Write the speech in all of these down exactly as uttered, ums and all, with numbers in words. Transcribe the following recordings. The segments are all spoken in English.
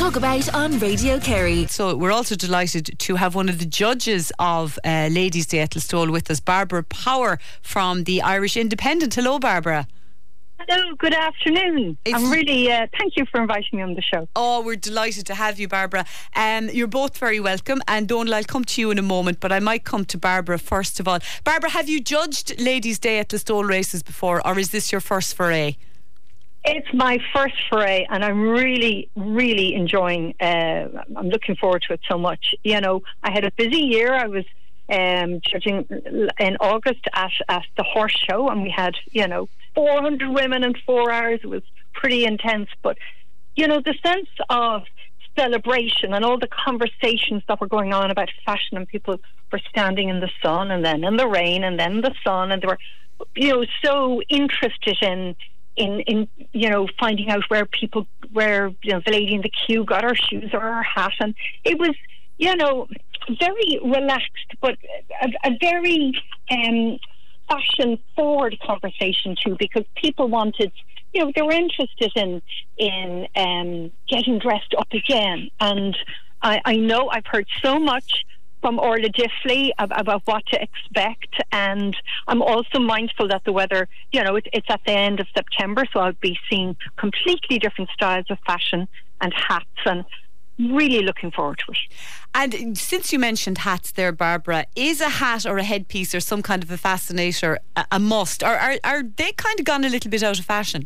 Talk About on Radio Kerry. So we're also delighted to have one of the judges of uh, Ladies' Day at Listowel with us, Barbara Power from the Irish Independent. Hello, Barbara. Hello, good afternoon. It's I'm really, uh, thank you for inviting me on the show. Oh, we're delighted to have you, Barbara. Um, you're both very welcome. And Donal, I'll come to you in a moment, but I might come to Barbara first of all. Barbara, have you judged Ladies' Day at Listowel races before, or is this your first foray? It's my first foray, and I'm really, really enjoying. Uh, I'm looking forward to it so much. You know, I had a busy year. I was um, judging in August at, at the horse show, and we had, you know, four hundred women in four hours. It was pretty intense, but you know, the sense of celebration and all the conversations that were going on about fashion, and people were standing in the sun and then in the rain and then the sun, and they were, you know, so interested in. In, in you know, finding out where people, where, you know, the lady in the queue got her shoes or her hat. And it was, you know, very relaxed, but a, a very um, fashion-forward conversation too, because people wanted, you know, they were interested in, in um, getting dressed up again. And I, I know I've heard so much from Orla Diffley about what to expect, and I'm also mindful that the weather, you know, it, it's at the end of September, so I'll be seeing completely different styles of fashion and hats, and really looking forward to it. And since you mentioned hats there, Barbara, is a hat or a headpiece or some kind of a fascinator a, a must, or are, are they kind of gone a little bit out of fashion?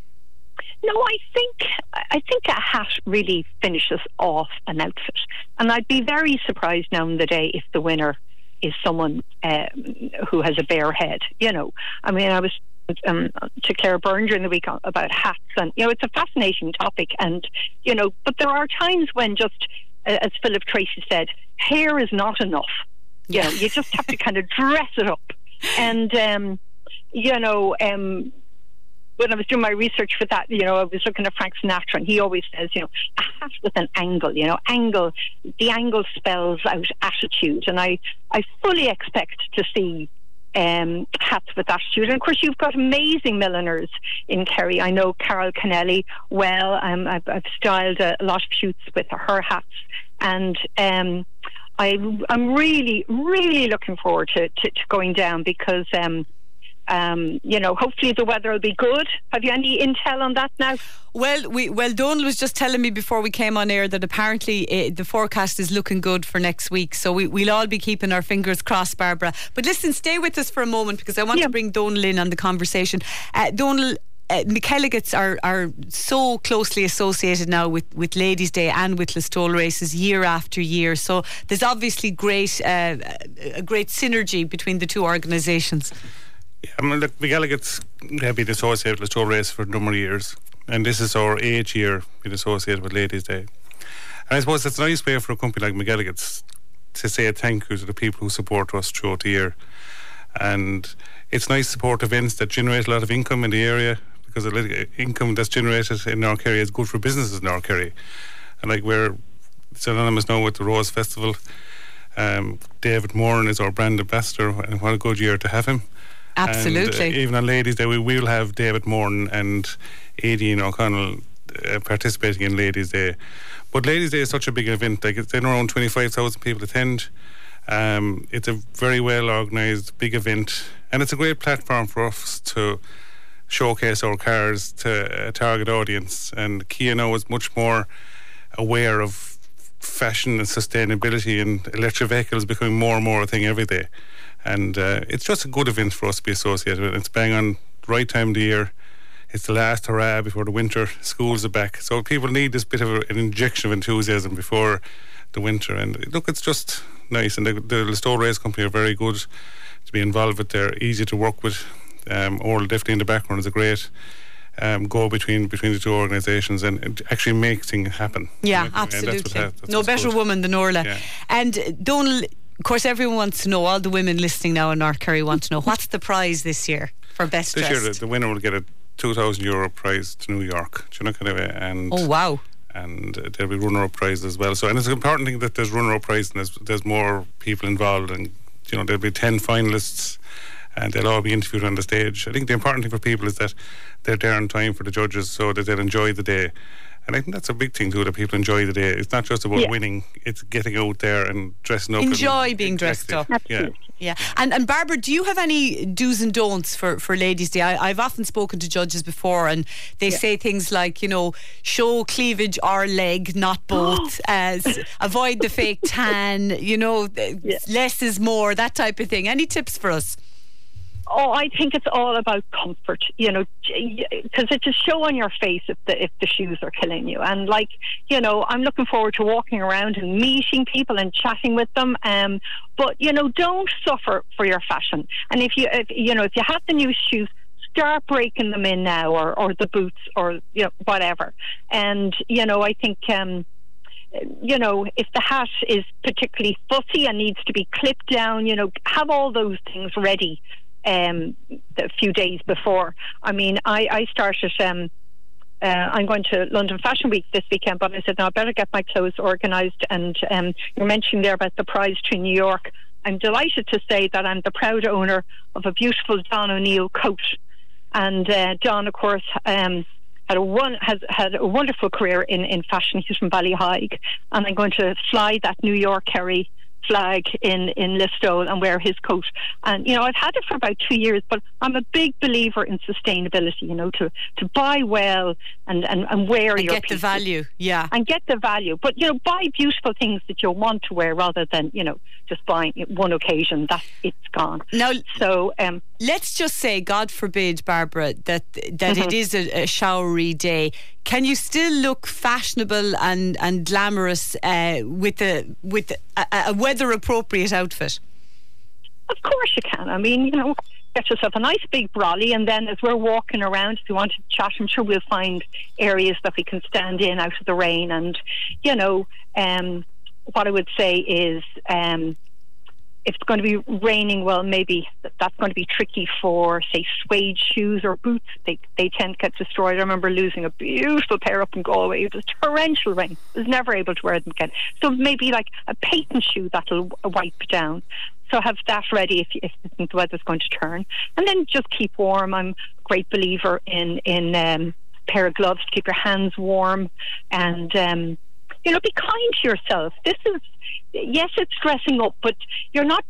No, I think I think a hat really finishes off an outfit, and I'd be very surprised now in the day if the winner is someone um, who has a bare head. You know, I mean, I was um, to Claire Byrne during the week about hats, and you know, it's a fascinating topic, and you know, but there are times when just, uh, as Philip Tracy said, hair is not enough. You know, you just have to kind of dress it up, and um, you know. Um, When I was doing my research for that, you know, I was looking at Frank Sinatra, and he always says, you know, a hat with an angle, you know, angle, the angle spells out attitude. And I, I fully expect to see um, hats with attitude. And of course, you've got amazing milliners in Kerry. I know Carol Kennelly well. Um, I've, I've styled a, a lot of shoots with her hats. And um, I, I'm really, really looking forward to, to, to going down because... Um, Um, you know, hopefully the weather will be good. Have you any intel on that now? Well, we well, Donal was just telling me before we came on air that apparently uh, the forecast is looking good for next week. So we, we'll all be keeping our fingers crossed, Barbara. But listen, stay with us for a moment because I want yeah. to bring Donal in on the conversation. Uh, Donal, uh, McKelligots are, are so closely associated now with, with Ladies' Day and with Listowel races year after year. So there's obviously great uh, a great synergy between the two organisations. Yeah, I mean, look, McKelligots have been associated with Listowel race for a number of years, and this is our eighth year being associated with Ladies' Day. And I suppose it's a nice way for a company like McKelligots to say a thank you to the people who support us throughout the year. And it's nice to support events that generate a lot of income in the area, because a little income that's generated in North Kerry is good for businesses in North Kerry. And like we're synonymous now with the Rose Festival. Um, David Moran is our brand ambassador, and what a good year to have him. Absolutely. And, uh, even on Ladies' Day, we will have David Moran and Aidan O'Connell uh, participating in Ladies' Day. But Ladies' Day is such a big event. Like, it's around twenty-five thousand people attend. Um, it's a very well organised, big event, and it's a great platform for us to showcase our cars to a target audience. And Kia now is much more aware of fashion and sustainability, and electric vehicles becoming more and more a thing every day. And uh, it's just a good event for us to be associated with. It's bang on the right time of the year. It's the last hurrah before the winter. Schools are back. So people need this bit of a, an injection of enthusiasm before the winter. And look, it's just nice. And the, the Listowel Race Company are very good to be involved with. They're easy to work with. Um, Orla Diffley in the background is a great um, go between between the two organisations, and it actually makes things happen. Yeah, and absolutely. That's what, that's no better good. woman than Orla. Yeah. And Donal, of course, everyone wants to know, all the women listening now in North Kerry want to know, what's the prize this year for Best This Dressed? year, the, the winner will get a two thousand euro prize to New York. Do you know, kind of, and oh, wow. And uh, there'll be runner-up prizes as well. So, and it's an important thing that there's runner-up prizes and there's, there's more people involved. And, you know, there'll be ten finalists and they'll all be interviewed on the stage. I think the important thing for people is that they're there in time for the judges so that they'll enjoy the day. And I think that's a big thing too, that people enjoy the day. It's not just about Yeah. winning, it's getting out there and dressing up. Enjoy and, being dressed exactly. up. Yeah. Absolutely. Yeah, and and Barbara, do you have any do's and don'ts for, for Ladies' Day? I, I've often spoken to judges before, and they Yeah. say things like, you know, show cleavage or leg, not both. As avoid the fake tan. You know, Yeah. less is more. That type of thing. Any tips for us? Oh, I think it's all about comfort, you know, because it's a show on your face if the if the shoes are killing you. And like, you know, I'm looking forward to walking around and meeting people and chatting with them. Um, but you know, don't suffer for your fashion. And if you, if, you know, if you have the new shoes, start breaking them in now, or or the boots, or you know, whatever. And you know, I think. Um, You know, if the hat is particularly fussy and needs to be clipped down, you know, have all those things ready um, a few days before. I mean, I, I started, um, uh, I'm going to London Fashion Week this weekend, but I said, no, I better get my clothes organised. And um, you're mentioning there about the prize to New York. I'm delighted to say that I'm the proud owner of a beautiful Don O'Neill coat. And uh, Don, of course, um, had a one has had a wonderful career in, in fashion. He's from Ballyhaig, and I'm going to fly that New York Kerry flag in in Listowel and wear his coat. And you know, I've had it for about two years, but I'm a big believer in sustainability. You know, to to buy well and and, and wear And your get the pieces. value. Yeah. And get the value, but you know, buy beautiful things that you'll want to wear rather than you know just buying it one occasion. That it's gone. Now, So um, let's just say, God forbid, Barbara, that that Mm-hmm. it is a, a showery day. Can you still look fashionable and and glamorous uh, with a with a, a weather appropriate outfit? of course you can. I mean, you know, get yourself a nice big brolly, and then as we're walking around, if you want to chat, I'm sure we'll find areas that we can stand in out of the rain. And you know, um, what I would say is, um, if it's going to be raining, well, maybe that's going to be tricky for, say, suede shoes or boots. They they tend to get destroyed. I remember losing a beautiful pair up in Galway. It was torrential rain. I was never able to wear them again. So maybe like a patent shoe that'll wipe down. So have that ready if, if you think the weather's going to turn. And then just keep warm. I'm a great believer in, in um, a pair of gloves to keep your hands warm. And, um, you know, be kind to yourself. This is, yes, it's dressing up, but you're not,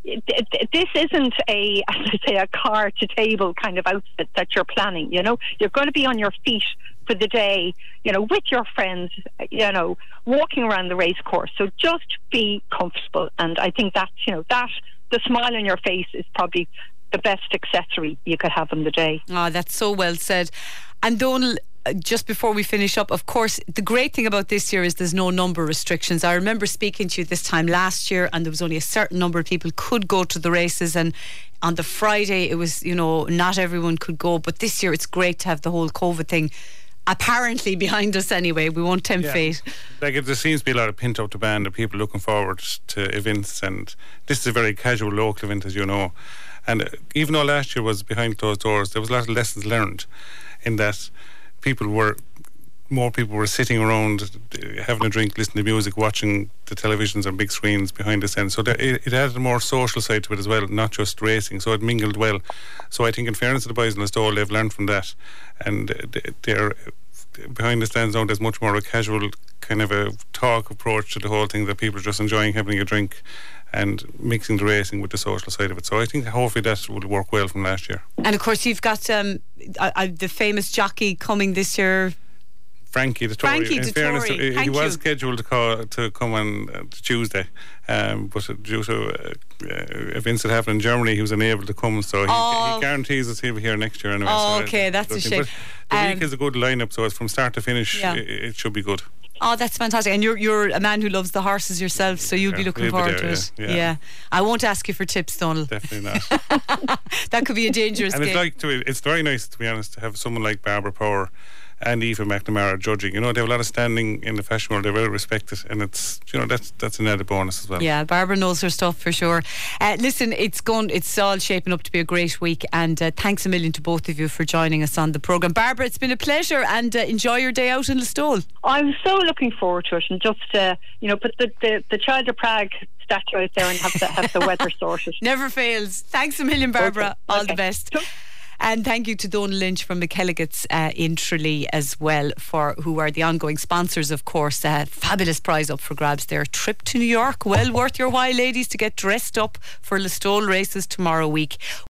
this isn't a, as I say, a car to table kind of outfit that you're planning, you know. You're going to be on your feet for the day, you know, with your friends, you know, walking around the race course. So just be comfortable. And I think that's, you know, that, the smile on your face is probably the best accessory you could have on the day. Oh, that's so well said. And Donal, just before we finish up, of course, the great thing about this year is there's no number restrictions. I remember speaking to you this time last year, and there was only a certain number of people could go to the races, and on the Friday it was, you know, not everyone could go. But this year it's great to have the whole COVID thing apparently behind us anyway. We won't tempt Yeah. fate. Like, it, there seems to be a lot of pent up demand of people looking forward to events, and this is a very casual local event, as you know. And uh, even though last year was behind closed doors, there was a lot of lessons learned in that people were, more people were sitting around uh, having a drink, listening to music, watching the televisions on big screens behind the scene. So there, it, it added a more social side to it as well, not just racing. So it mingled well. So I think, in fairness to the boys in the stall, they've learned from that, and uh, they're behind the stands now. There's much more of a casual kind of a talk approach to the whole thing, that people are just enjoying having a drink and mixing the racing with the social side of it. So I think hopefully that will work well from last year. And of course you've got um, uh, uh, the famous jockey coming this year, Frankie Dettori. Frankie In Dettori, fairness, he, he thank was you. scheduled to, call, to come on uh, Tuesday, um, but due to uh, uh, events that happened in Germany, he was unable to come. So he, Oh. he guarantees us he'll be here next year anyway. Oh, so okay, that's a good thing. shame. But the Um, week is a good lineup, so it's from start to finish. Yeah. It, it should be good. Oh, that's fantastic. And you're you're a man who loves the horses yourself, so you'll Yeah, be looking we'll be forward there, to it. yeah, yeah. I won't ask you for tips, Donal. Definitely not. That could be a dangerous And game. it's like to, it's very nice, to be honest, to have someone like Barbara Power and Eva McNamara judging. You know, they have a lot of standing in the fashion world. They're very respected, and it's, you know, that's that's an added bonus as well. Yeah, Barbara knows her stuff for sure. Uh, listen, it's going, it's all shaping up to be a great week, and uh, thanks a million to both of you for joining us on the programme. Barbara, it's been a pleasure, and uh, enjoy your day out in Listowel. I'm so looking forward to it, and just uh, you know, put the, the, the Child of Prague statue out there and have the have the weather sorted. Never fails. Thanks a million, Barbara. Okay. All Okay. the best. And thank you to Donal Lynch from McKelligott's uh, in Tralee as well, for who are the ongoing sponsors, of course. Uh, fabulous prize up for grabs there. Trip to New York, well worth your while, ladies, to get dressed up for Listowel races tomorrow week.